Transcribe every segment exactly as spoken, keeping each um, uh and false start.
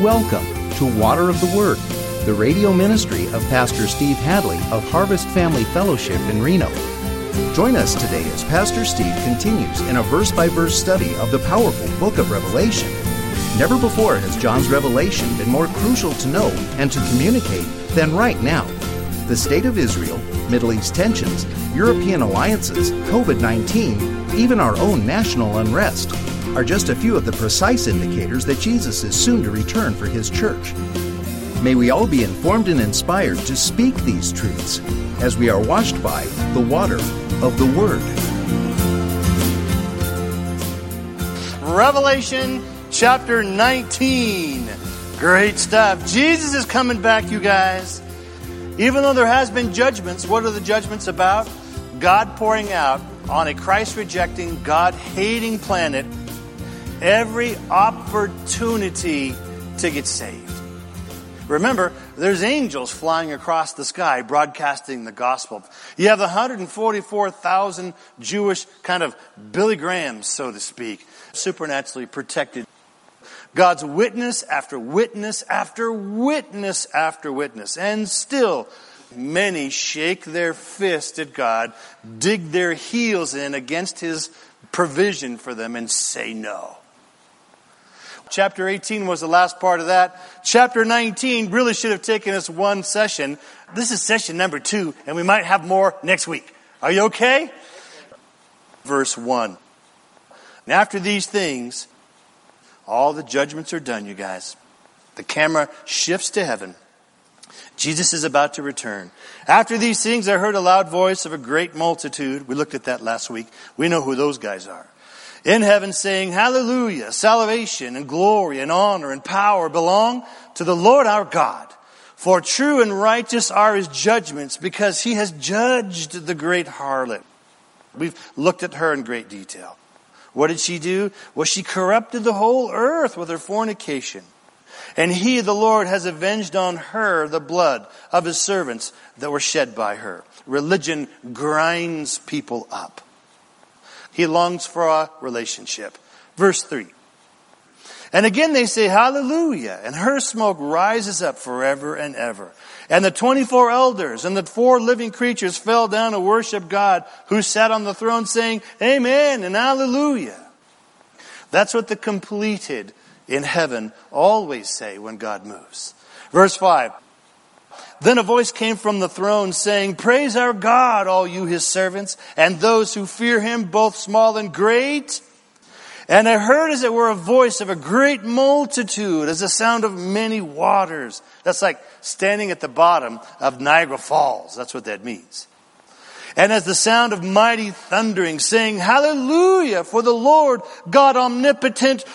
Welcome to Water of the Word, the radio ministry of Pastor Steve Hadley of Harvest Family Fellowship in Reno. Join us today as Pastor Steve continues in a verse-by-verse study of the powerful book of Revelation. Never before has John's revelation been more crucial to know and to communicate than right now. The state of Israel, Middle East tensions, European alliances, covid nineteen, even our own national unrest are just a few of the precise indicators that Jesus is soon to return for His church. May we all be informed and inspired to speak these truths as we are washed by the water of the Word. Revelation chapter nineteen. Great stuff. Jesus is coming back, you guys. Even though there has been judgments, what are the judgments about? God pouring out on a Christ-rejecting, God-hating planet every opportunity to get saved. Remember, there's angels flying across the sky broadcasting the gospel. You have the one hundred forty-four thousand Jewish kind of Billy Grahams, so to speak, supernaturally protected. God's witness after witness after witness after witness. And still, many shake their fist at God, dig their heels in against His provision for them, and say no. Chapter eighteen was the last part of that. Chapter nineteen really should have taken us one session. This is session number two, and we might have more next week. Are you okay? Verse one. And after these things, all the judgments are done, you guys. The camera shifts to heaven. Jesus is about to return. After these things, I heard a loud voice of a great multitude. We looked at that last week. We know who those guys are. In heaven saying, Hallelujah, salvation and glory and honor and power belong to the Lord our God. For true and righteous are His judgments, because He has judged the great harlot. We've looked at her in great detail. What did she do? Well, she corrupted the whole earth with her fornication. And He, the Lord, has avenged on her the blood of His servants that were shed by her. Religion grinds people up. He longs for a relationship. Verse three. And again they say, Hallelujah. And her smoke rises up forever and ever. And the twenty-four elders and the four living creatures fell down to worship God, who sat on the throne, saying, Amen and Hallelujah. That's what the completed in heaven always say when God moves. Verse five. Then a voice came from the throne saying, Praise our God, all you His servants, and those who fear Him, both small and great. And I heard, as it were, a voice of a great multitude, as the sound of many waters. That's like standing at the bottom of Niagara Falls. That's what that means. And as the sound of mighty thundering, saying, Hallelujah, for the Lord God omnipotent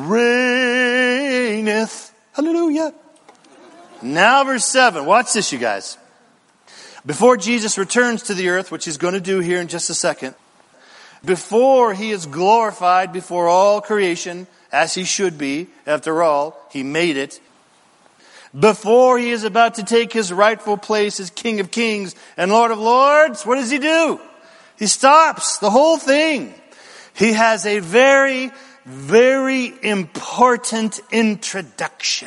reigneth. Hallelujah. Now verse seven. Watch this, you guys. Before Jesus returns to the earth, which He's going to do here in just a second, before He is glorified before all creation, as He should be, after all, He made it, before He is about to take His rightful place as King of Kings and Lord of Lords, what does He do? He stops the whole thing. He has a very, very important introduction.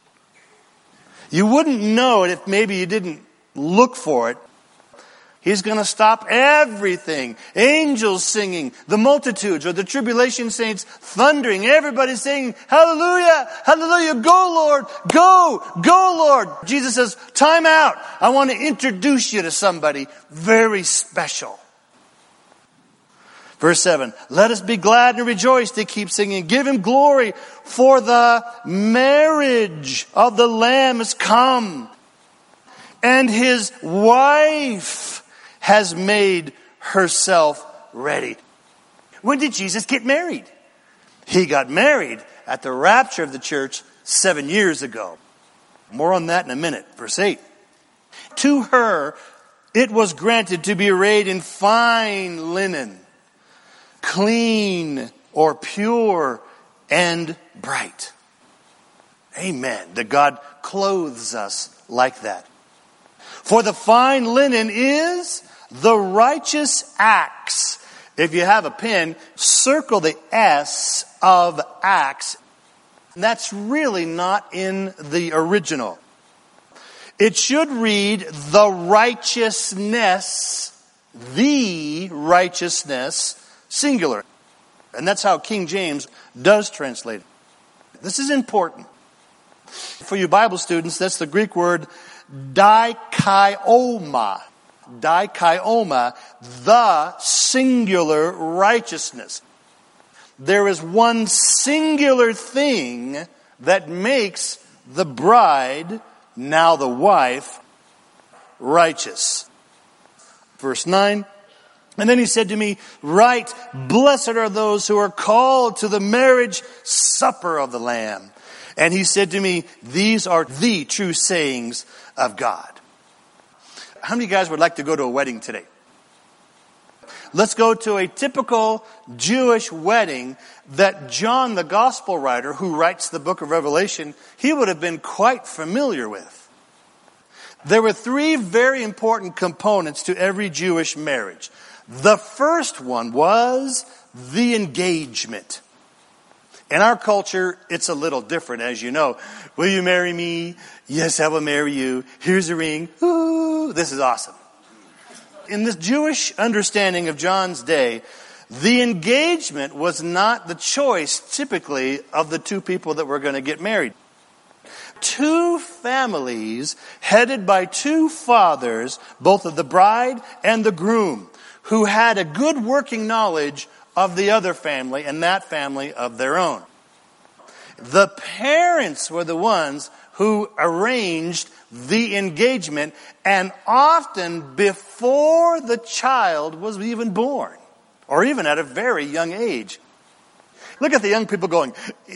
You wouldn't know it if maybe you didn't look for it. He's going to stop everything. Angels singing, the multitudes or the tribulation saints thundering, everybody saying, Hallelujah, Hallelujah, go Lord, go, go Lord. Jesus says, time out. I want to introduce you to somebody very special. Verse seven, let us be glad and rejoice, they keep singing. Give Him glory, for the marriage of the Lamb is come, and His wife has made herself ready. When did Jesus get married? He got married at the rapture of the church seven years ago. More on that in a minute. Verse eight. To her it was granted to be arrayed in fine linen, clean or pure and bright. Amen. That God clothes us like that. For the fine linen is the righteous acts. If you have a pen, circle the S of Acts. And that's really not in the original. It should read the righteousness, the righteousness, singular. And that's how King James does translate it. This is important. For you Bible students, that's the Greek word dikaioma. Dikaioma, the singular righteousness. There is one singular thing that makes the bride, now the wife, righteous. Verse nine. And then he said to me, "Write, blessed are those who are called to the marriage supper of the Lamb." And he said to me, "These are the true sayings of God." How many of you guys would like to go to a wedding today? Let's go to a typical Jewish wedding that John, the gospel writer, who writes the book of Revelation, he would have been quite familiar with. There were three very important components to every Jewish marriage. The first one was the engagement. In our culture, it's a little different, as you know. Will you marry me? Yes, I will marry you. Here's a ring. Ooh, this is awesome. In this Jewish understanding of John's day, the engagement was not the choice, typically, of the two people that were going to get married. Two families headed by two fathers, both of the bride and the groom, who had a good working knowledge of the other family and that family of their own. The parents were the ones who arranged the engagement, and often before the child was even born, or even at a very young age. Look at the young people going,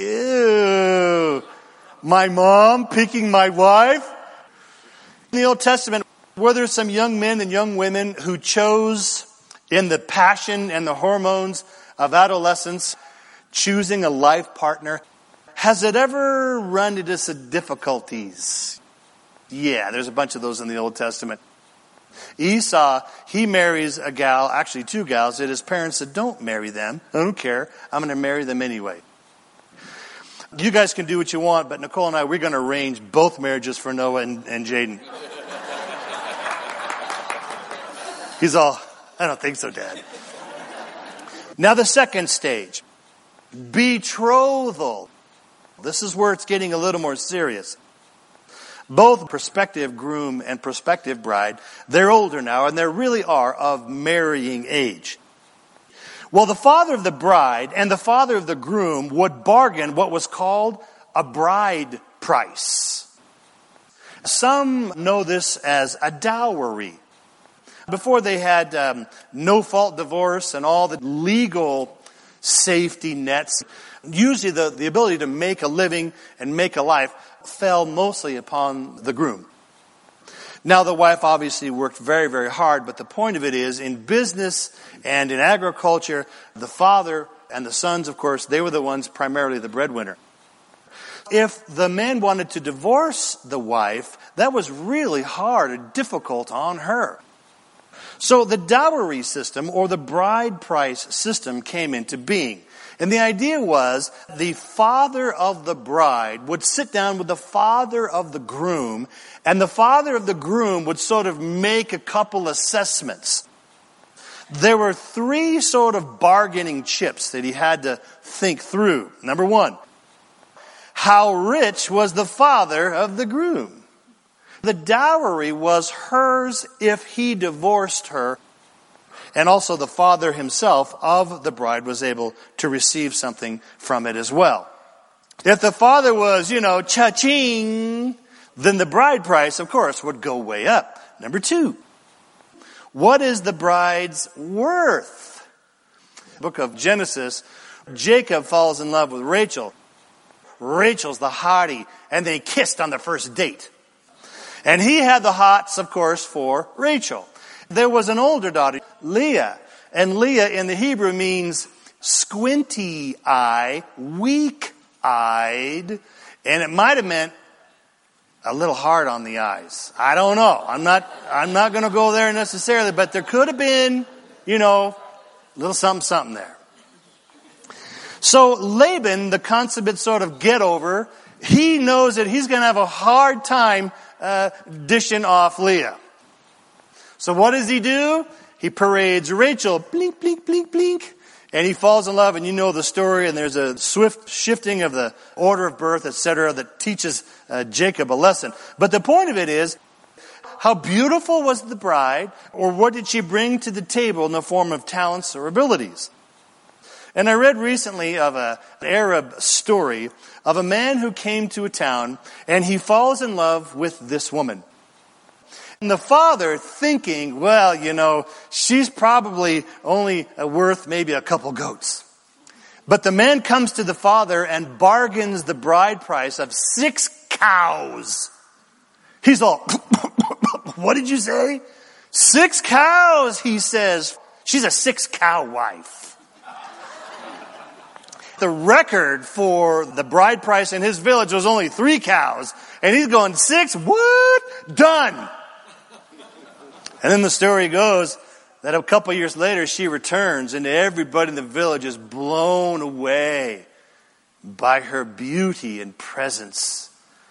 "Ew, my mom picking my wife?" In the Old Testament, were there some young men and young women who chose, in the passion and the hormones of adolescence, choosing a life partner? Has it ever run into some difficulties? Yeah, there's a bunch of those in the Old Testament. Esau, he marries a gal, actually two gals, that his parents said, "Don't marry them. I don't care. I'm going to marry them anyway." You guys can do what you want, but Nicole and I, we're going to arrange both marriages for Noah and, and Jaden. He's all, "I don't think so, Dad." Now the second stage, betrothal. This is where it's getting a little more serious. Both prospective groom and prospective bride, they're older now, and they really are of marrying age. Well, the father of the bride and the father of the groom would bargain what was called a bride price. Some know this as a dowry. Before they had um, no-fault divorce and all the legal safety nets, usually the, the ability to make a living and make a life fell mostly upon the groom. Now the wife obviously worked very, very hard, but the point of it is, in business and in agriculture, the father and the sons, of course, they were the ones primarily the breadwinner. If the man wanted to divorce the wife, that was really hard and difficult on her. So the dowry system, or the bride price system, came into being. And the idea was the father of the bride would sit down with the father of the groom, and the father of the groom would sort of make a couple assessments. There were three sort of bargaining chips that he had to think through. Number one, how rich was the father of the groom? The dowry was hers if he divorced her. And also the father himself of the bride was able to receive something from it as well. If the father was, you know, cha-ching, then the bride price, of course, would go way up. Number two, what is the bride's worth? Book of Genesis, Jacob falls in love with Rachel. Rachel's the hottie, and they kissed on the first date. And he had the hots, of course, for Rachel. There was an older daughter, Leah. And Leah in the Hebrew means squinty eye, weak eyed. And it might have meant a little hard on the eyes. I don't know. I'm not, I'm not going to go there necessarily, but there could have been, you know, a little something, something there. So Laban, the consummate sort of get-over, he knows that he's going to have a hard time uh, dishing off Leah. So what does he do? He parades Rachel, blink, blink, blink, blink, and he falls in love, and you know the story, and there's a swift shifting of the order of birth, et cetera, that teaches uh, Jacob a lesson. But the point of it is, how beautiful was the bride, or what did she bring to the table in the form of talents or abilities? And I read recently of a, an Arab story of a man who came to a town, and he falls in love with this woman. And the father thinking, well, you know, she's probably only worth maybe a couple goats. But the man comes to the father and bargains the bride price of six cows. He's all, what did you say? Six cows, he says. She's a six cow wife. The record for the bride price in his village was only three cows. And he's going, six? What? Done. And then the story goes that a couple years later she returns and everybody in the village is blown away by her beauty and presence.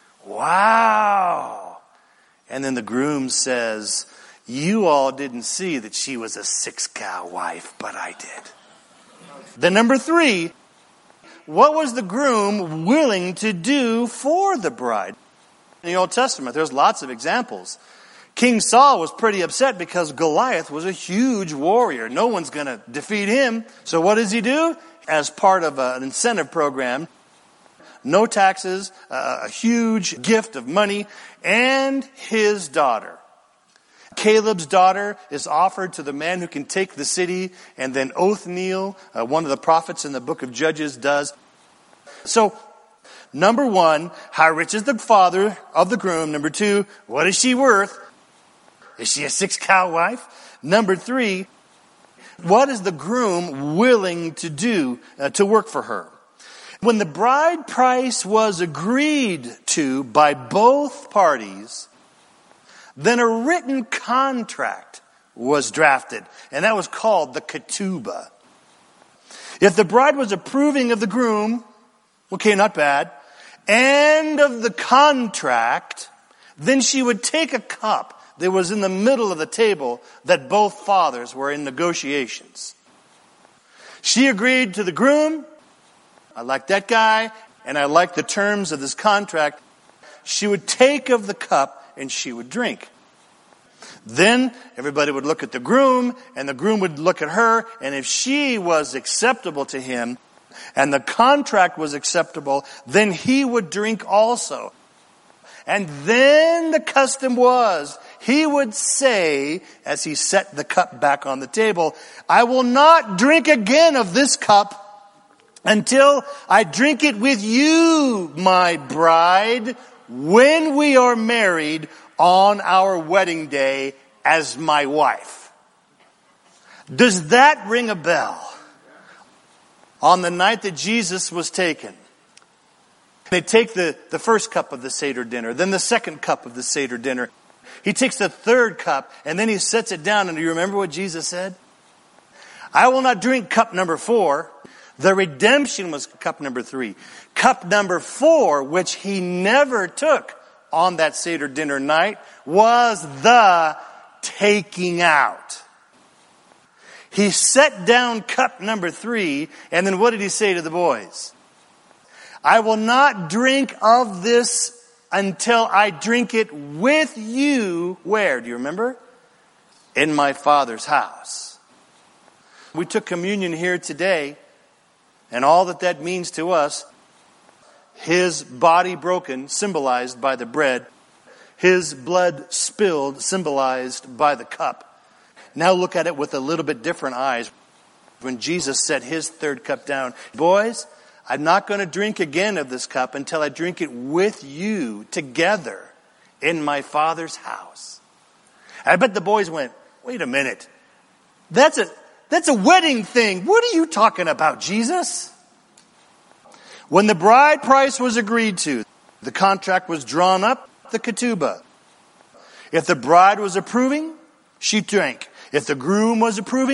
Wow. And then the groom says, you all didn't see that she was a six cow wife, but I did. Then number three, what was the groom willing to do for the bride? In the Old Testament, there's lots of examples. King Saul was pretty upset because Goliath was a huge warrior. No one's going to defeat him. So what does he do? As part of an incentive program, no taxes, a huge gift of money, and his daughter. Caleb's daughter is offered to the man who can take the city, and then Othniel, uh, one of the prophets in the book of Judges, does. So, number one, how rich is the father of the groom? Number two, what is she worth? Is she a six cow wife? Number three, what is the groom willing to do uh, to work for her? When the bride price was agreed to by both parties, then a written contract was drafted, and that was called the ketubah. If the bride was approving of the groom, okay, not bad, and of the contract, then she would take a cup that was in the middle of the table that both fathers were in negotiations. She agreed to the groom. I like that guy, and I like the terms of this contract. She would take of the cup and she would drink. Then everybody would look at the groom, and the groom would look at her, and if she was acceptable to him, and the contract was acceptable, then he would drink also. And then the custom was, he would say, as he set the cup back on the table, I will not drink again of this cup until I drink it with you, my bride, when we are married on our wedding day as my wife. Does that ring a bell? On the night that Jesus was taken, they take the, the first cup of the Seder dinner, then the second cup of the Seder dinner. He takes the third cup, and then he sets it down. And do you remember what Jesus said? I will not drink cup number four. The redemption was cup number three. Cup number four, which he never took on that Seder dinner night, was the taking out. He set down cup number three, and then what did he say to the boys? I will not drink of this until I drink it with you. Where? Do you remember? In my Father's house. We took communion here today, and all that that means to us, his body broken, symbolized by the bread, his blood spilled, symbolized by the cup. Now look at it with a little bit different eyes. When Jesus set his third cup down, boys, I'm not going to drink again of this cup until I drink it with you together in my Father's house. I bet the boys went, wait a minute. That's a, that's a wedding thing. What are you talking about, Jesus? When the bride price was agreed to, the contract was drawn up, the ketubah. If the bride was approving, she drank. If the groom was approving,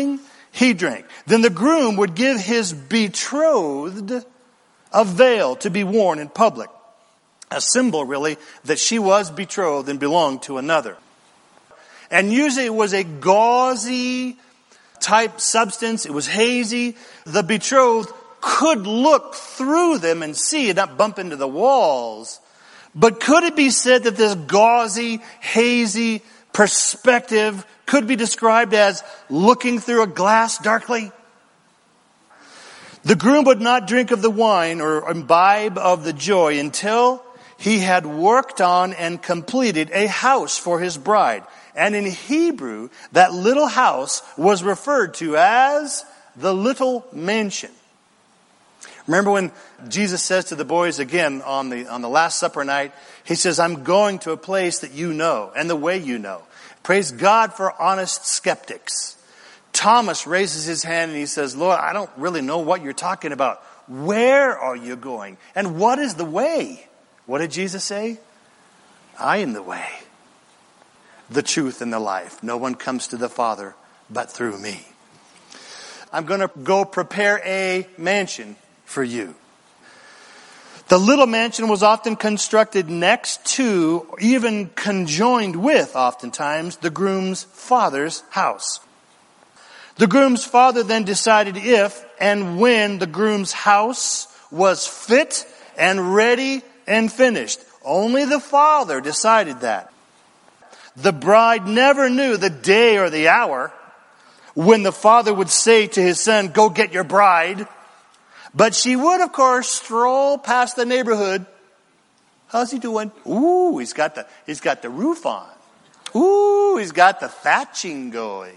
he drank. Then the groom would give his betrothed a veil to be worn in public. A symbol, really, that she was betrothed and belonged to another. And usually it was a gauzy type substance. It was hazy. The betrothed could look through them and see it, not bump into the walls. But could it be said that this gauzy, hazy perspective could be described as looking through a glass darkly? The groom would not drink of the wine or imbibe of the joy until he had worked on and completed a house for his bride. And in Hebrew, that little house was referred to as the little mansion. Remember when Jesus says to the boys again on the on the Last Supper night, he says, I'm going to a place that you know and the way you know. Praise God for honest skeptics. Thomas raises his hand and he says, Lord, I don't really know what you're talking about. Where are you going? And what is the way? What did Jesus say? I am the way, the truth, and the life. No one comes to the Father but through me. I'm going to go prepare a mansion for you. The little mansion was often constructed next to, or even conjoined with, oftentimes, the groom's father's house. The groom's father then decided if and when the groom's house was fit and ready and finished. Only the father decided that. The bride never knew the day or the hour when the father would say to his son, go get your bride. But she would, of course, stroll past the neighborhood. How's he doing? Ooh, he's got the, he's got the roof on. Ooh, he's got the thatching going.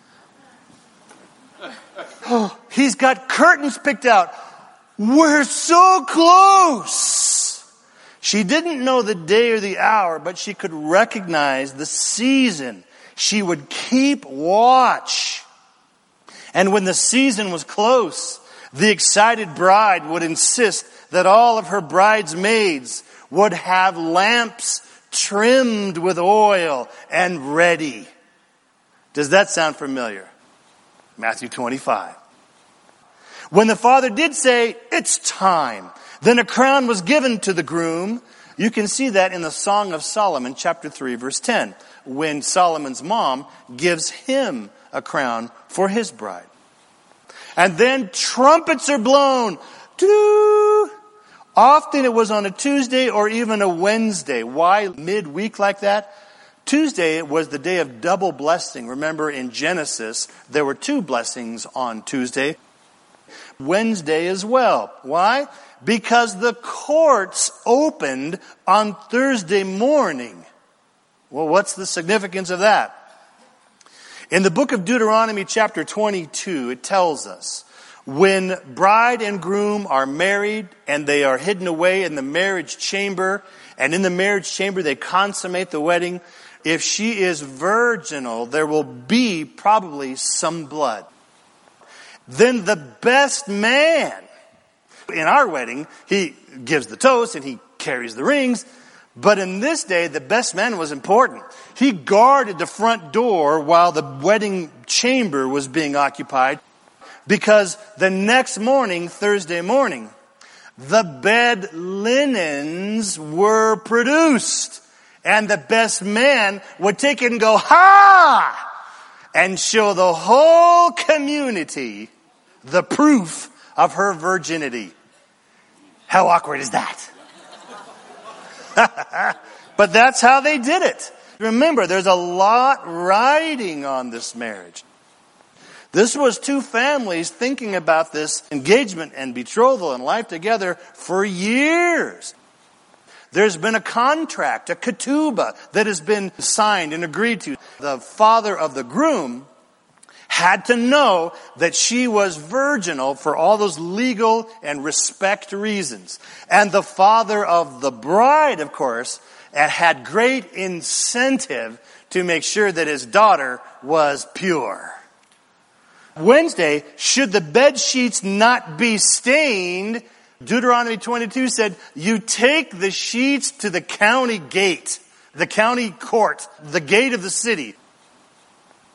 Oh, he's got curtains picked out. We're so close. She didn't know the day or the hour, but she could recognize the season. She would keep watch. And when the season was close, the excited bride would insist that all of her bridesmaids would have lamps trimmed with oil and ready. Does that sound familiar? Matthew twenty-five. When the father did say, it's time, then a crown was given to the groom. You can see that in the Song of Solomon, chapter three, verse ten, when Solomon's mom gives him a crown for his bride. And then trumpets are blown. Doo-doo. Often it was on a Tuesday or even a Wednesday. Why midweek like that? Tuesday was the day of double blessing. Remember in Genesis, there were two blessings on Tuesday. Wednesday as well. Why? Because the courts opened on Thursday morning. Well, what's the significance of that? In the book of Deuteronomy chapter twenty-two, it tells us, when bride and groom are married and they are hidden away in the marriage chamber, and in the marriage chamber they consummate the wedding, if she is virginal, there will be probably some blood. Then the best man, in our wedding, he gives the toast and he carries the rings. But in this day, the best man was important. He guarded the front door while the wedding chamber was being occupied, because the next morning, Thursday morning, the bed linens were produced. And the best man would take it and go, ha! And show the whole community the proof of her virginity. How awkward is that? But that's how they did it. Remember, there's a lot riding on this marriage. This was two families thinking about this engagement and betrothal and life together for years. There's been a contract, a ketubah, that has been signed and agreed to. The father of the groom had to know that she was virginal for all those legal and respect reasons. And the father of the bride, of course, had great incentive to make sure that his daughter was pure. Wednesday, should the bed sheets not be stained, Deuteronomy twenty-two said, you take the sheets to the county gate, the county court, the gate of the city.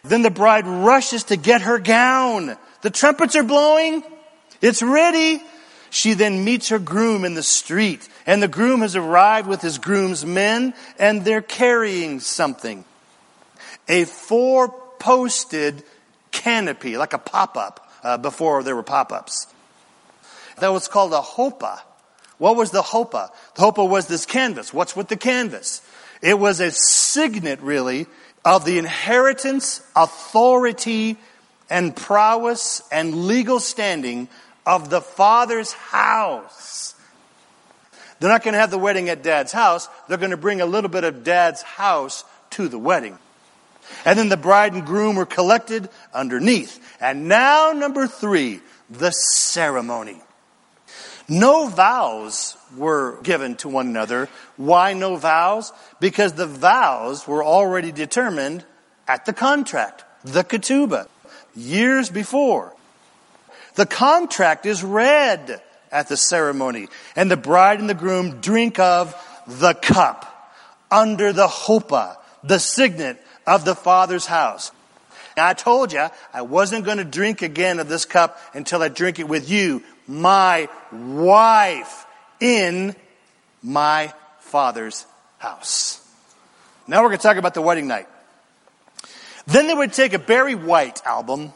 Then the bride rushes to get her gown. The trumpets are blowing. It's ready. She then meets her groom in the street, and the groom has arrived with his groom's men, and they're carrying something. A four-posted canopy, like a pop-up, uh, before there were pop-ups. That was called a hopa. What was the hopa? The hopa was this canvas. What's with the canvas? It was a signet, really, of the inheritance, authority, and prowess and legal standing of the father's house. They're not going to have the wedding at dad's house. They're going to bring a little bit of dad's house to the wedding. And then the bride and groom were collected underneath. And now, number three, the ceremony. No vows were given to one another. Why no vows? Because the vows were already determined at the contract, the ketubah, years before. The contract is read at the ceremony, and the bride and the groom drink of the cup under the hopa, the signet of the father's house. Now, I told you I wasn't going to drink again of this cup until I drink it with you, my wife, in my father's house. Now we're going to talk about the wedding night. Then they would take a Barry White album.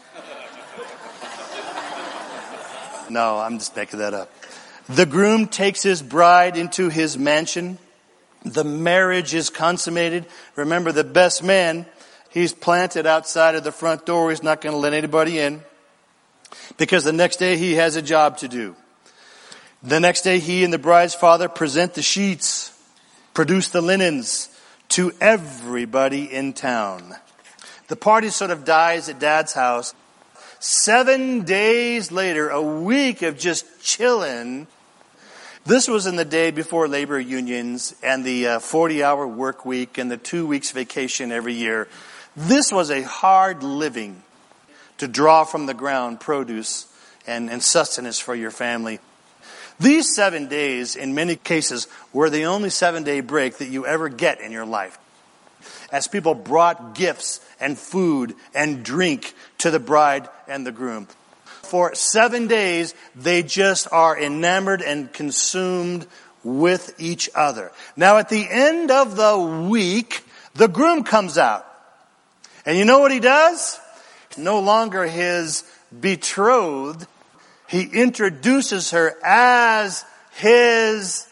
No, I'm just making that up. The groom takes his bride into his mansion. The marriage is consummated. Remember, the best man, he's planted outside of the front door. He's not going to let anybody in, because the next day he has a job to do. The next day he and the bride's father present the sheets, produce the linens to everybody in town. The party sort of dies at dad's house. Seven days later, a week of just chilling. This was in the day before labor unions and the uh, forty-hour work week and the two weeks vacation every year. This was a hard living to draw from the ground produce and, and sustenance for your family. These seven days, in many cases, were the only seven-day break that you ever get in your life. As people brought gifts and food and drink to the bride and the groom. For seven days, they just are enamored and consumed with each other. Now, at the end of the week, the groom comes out. And you know what he does? No longer his betrothed. He introduces her as his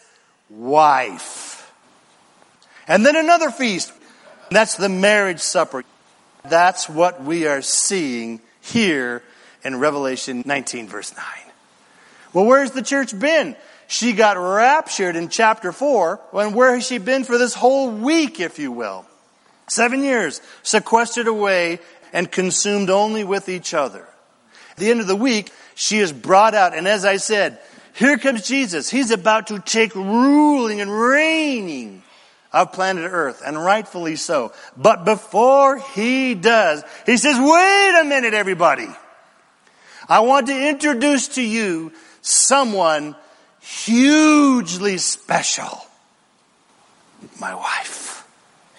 wife. And then another feast. That's the marriage supper. That's what we are seeing here in Revelation nineteen, verse nine. Well, where's the church been? She got raptured in chapter four. And where has she been for this whole week, if you will? Seven years, sequestered away and consumed only with each other. At the end of the week, she is brought out. And as I said, here comes Jesus. He's about to take ruling and reigning of planet Earth, and rightfully so. But before he does, he says, wait a minute, everybody. I want to introduce to you someone hugely special. My wife.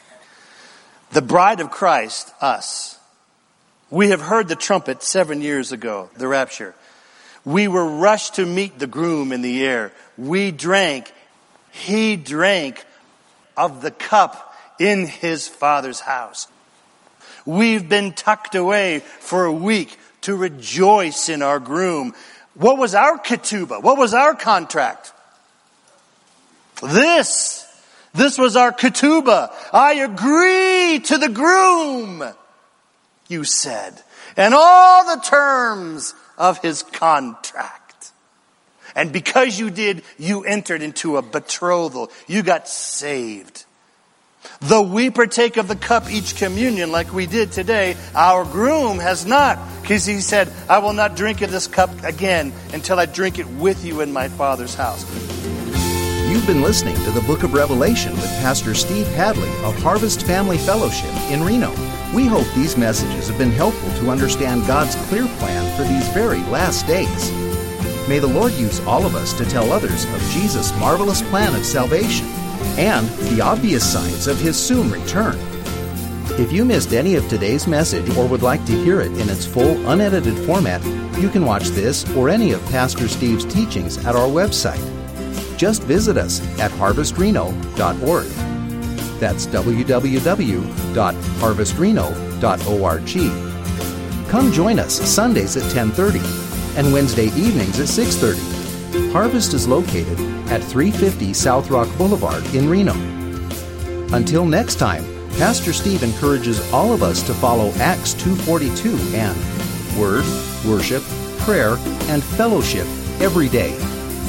The bride of Christ, us. We have heard the trumpet seven years ago, the rapture. We were rushed to meet the groom in the air. We drank. He drank of the cup in his father's house. We've been tucked away for a week to rejoice in our groom. What was our ketubah? What was our contract? This. This was our ketubah. I agree to the groom, you said, and all the terms of his contract. And because you did, you entered into a betrothal. You got saved. Though we partake of the cup each communion like we did today, our groom has not. Because he said, I will not drink of this cup again until I drink it with you in my Father's house. You've been listening to the Book of Revelation with Pastor Steve Hadley of Harvest Family Fellowship in Reno. We hope these messages have been helpful to understand God's clear plan for these very last days. May the Lord use all of us to tell others of Jesus' marvelous plan of salvation and the obvious signs of his soon return. If you missed any of today's message or would like to hear it in its full, unedited format, you can watch this or any of Pastor Steve's teachings at our website. Just visit us at harvest reno dot org. That's w w w dot harvest reno dot org. Come join us Sundays at ten thirty and Wednesday evenings at six thirty. Harvest is located at three fifty South Rock Boulevard in Reno. Until next time, Pastor Steve encourages all of us to follow Acts two forty-two and Word, Worship, Prayer, and Fellowship every day.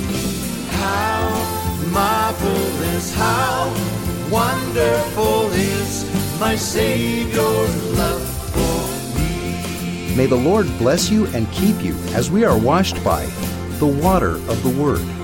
How marvelous, how wonderful is my Savior's love for me. May the Lord bless you and keep you as we are washed by the water of the Word.